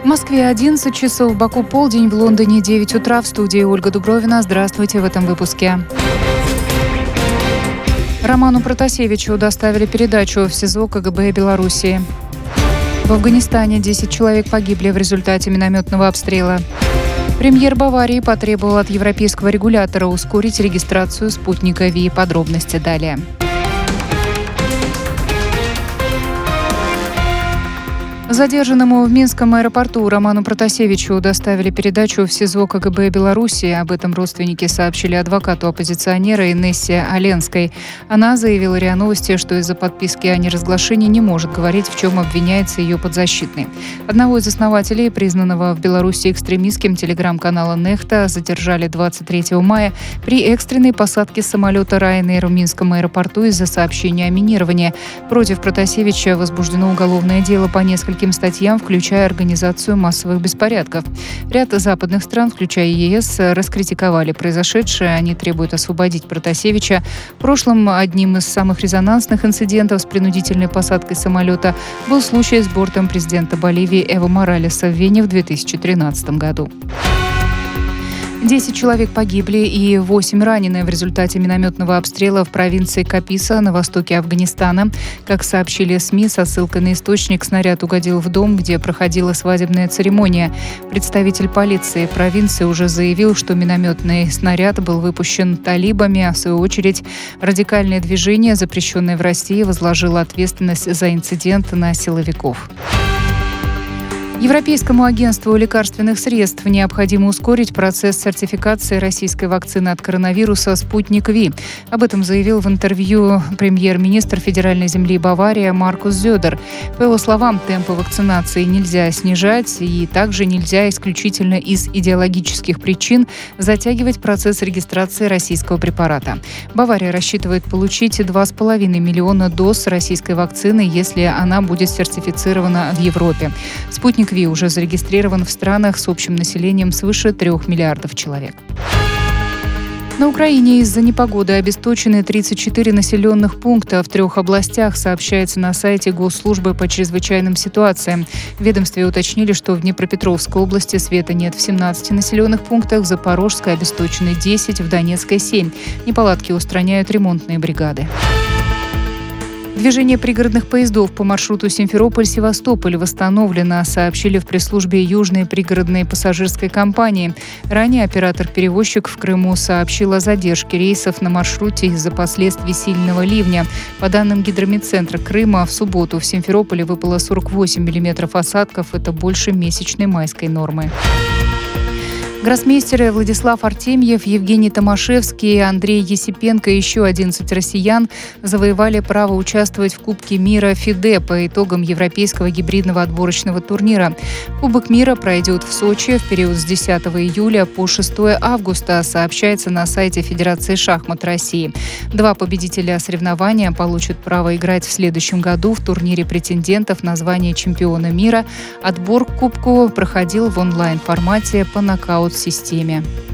В Москве 11 часов, в Баку полдень, в Лондоне 9 утра. В студии Ольга Дубровина. Здравствуйте в этом выпуске. Роману Протасевичу доставили передачу в СИЗО КГБ Белоруссии. В Афганистане 10 человек погибли в результате минометного обстрела. Премьер Баварии потребовал от европейского регулятора ускорить регистрацию спутника ВИ. Подробности далее. Задержанному в Минском аэропорту Роману Протасевичу доставили передачу в СИЗО КГБ Белоруссии. Об этом родственники сообщили адвокату оппозиционера Инессе Оленской. Она заявила РИА Новости, что из-за подписки о неразглашении не может говорить, в чем обвиняется ее подзащитный. Одного из основателей, признанного в Беларуси экстремистским телеграм-канала «Нехта», задержали 23 мая при экстренной посадке самолета Ryanair в Минском аэропорту из-за сообщения о минировании. Против Протасевича возбуждено уголовное дело по нескольким статьям, включая организацию массовых беспорядков. Ряд западных стран, включая ЕС, раскритиковали произошедшее. Они требуют освободить Протасевича. В прошлом одним из самых резонансных инцидентов с принудительной посадкой самолета был случай с бортом президента Боливии Эво Моралеса в Вене в 2013 году. 10 человек погибли и 8 ранены в результате минометного обстрела в провинции Каписа на востоке Афганистана. Как сообщили СМИ со ссылкой на источник, снаряд угодил в дом, где проходила свадебная церемония. Представитель полиции провинции уже заявил, что минометный снаряд был выпущен талибами, а в свою очередь радикальное движение, запрещенное в России, возложило ответственность за инцидент на силовиков. Европейскому агентству лекарственных средств необходимо ускорить процесс сертификации российской вакцины от коронавируса «Спутник ВИ». Об этом заявил в интервью премьер-министр федеральной земли Бавария Маркус Зёдер. По его словам, темпы вакцинации нельзя снижать, и также нельзя исключительно из идеологических причин затягивать процесс регистрации российского препарата. Бавария рассчитывает получить 2,5 миллиона доз российской вакцины, если она будет сертифицирована в Европе. «Спутник ВИ» уже зарегистрирован в странах с общим населением свыше 3 миллиардов человек. На Украине из-за непогоды обесточены 34 населенных пункта в 3 областях, сообщается на сайте Госслужбы по чрезвычайным ситуациям. В ведомстве уточнили, что в Днепропетровской области света нет в 17 населенных пунктах, в Запорожской обесточены 10, в Донецкой 7. Неполадки устраняют ремонтные бригады. Движение пригородных поездов по маршруту Симферополь-Севастополь восстановлено, сообщили в пресс-службе Южной пригородной пассажирской компании. Ранее оператор-перевозчик в Крыму сообщил о задержке рейсов на маршруте из-за последствий сильного ливня. По данным Гидромедцентра Крыма, в субботу в Симферополе выпало 48 миллиметров осадков. Это больше месячной майской нормы. Гроссмейстеры Владислав Артемьев, Евгений Томашевский, Андрей Есипенко и еще 11 россиян завоевали право участвовать в Кубке мира ФИДЕ по итогам Европейского гибридного отборочного турнира. Кубок мира пройдет в Сочи в период с 10 июля по 6 августа, сообщается на сайте Федерации шахмат России. 2 победителя соревнования получат право играть в следующем году в турнире претендентов на звание чемпиона мира. Отбор к Кубку проходил в онлайн-формате по нокаут-системе.